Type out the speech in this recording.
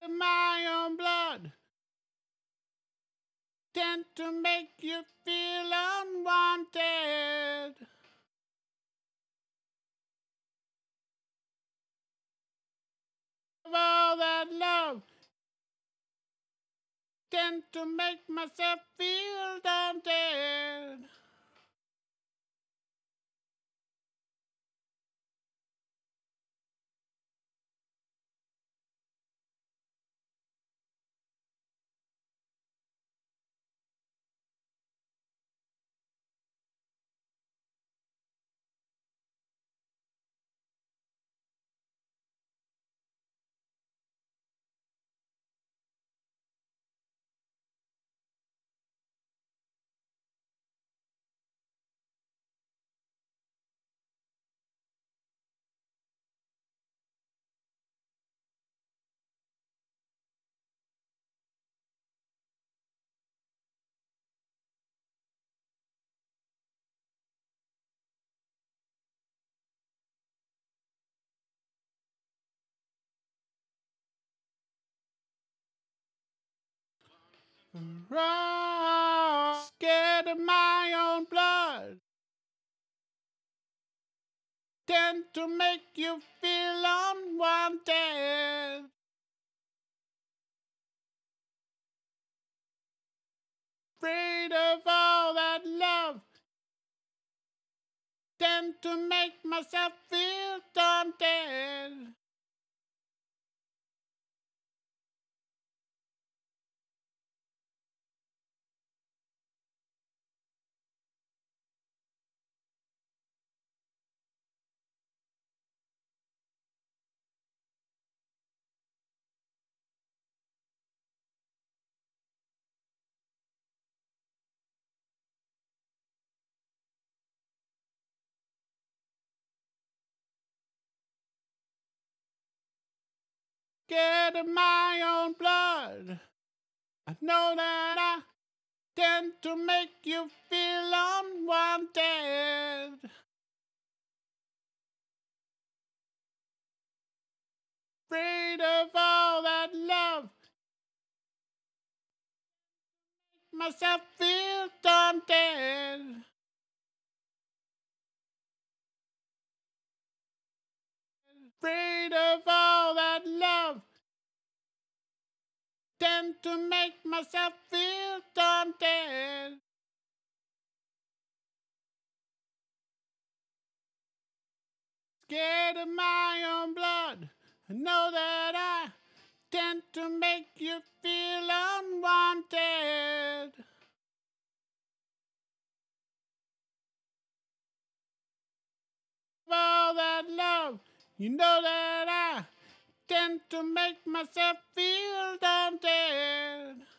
My own blood tend to make you feel unwanted. Of all that love tend to make myself feel daunted. Scared of my own blood tend to make you feel unwanted. Afraid of all that love tend to make myself feel daunted. Scared of my own blood, I know that I tend to make you feel unwanted. Afraid of all that love, myself feel daunted. Afraid of all that love, tend to make myself feel daunted. Scared of my own blood, I know that I tend to make you feel unwanted. Of all that love, you know that I tend to make myself feel daunted.